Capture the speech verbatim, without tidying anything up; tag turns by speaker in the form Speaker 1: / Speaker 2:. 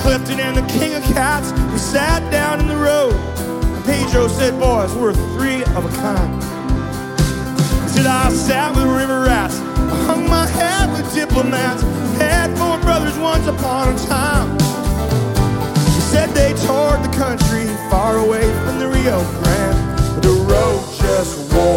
Speaker 1: Clifton and the King of Cats, we sat down in the road. And Pedro said, boys, we're three of a kind. He said, I sat with river rats, I hung my hat with diplomats, had four brothers once upon a time. He said they toured the country far away from the Rio Grande, but the road just wore